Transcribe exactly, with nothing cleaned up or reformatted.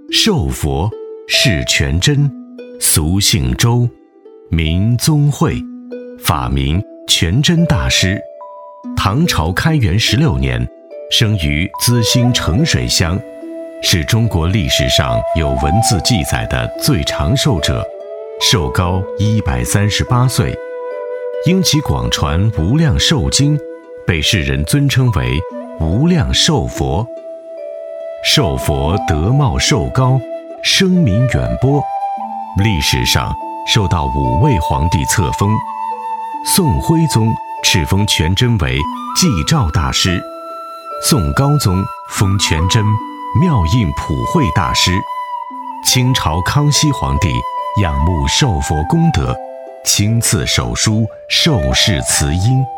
寿佛，世全真，俗姓周，名宗慧，法名全真大师。唐朝开元十六年，生于资兴澄水乡，是中国历史上有文字记载的最长寿者，寿高一百三十八岁。因其广传无量寿经，被世人尊称为无量寿佛。寿佛德貌寿高，声名远播，历史上受到五位皇帝册封。宋徽宗敕封全真为继照大师，宋高宗封全真妙印普惠大师，清朝康熙皇帝仰慕寿佛功德，亲赐手书授世慈音。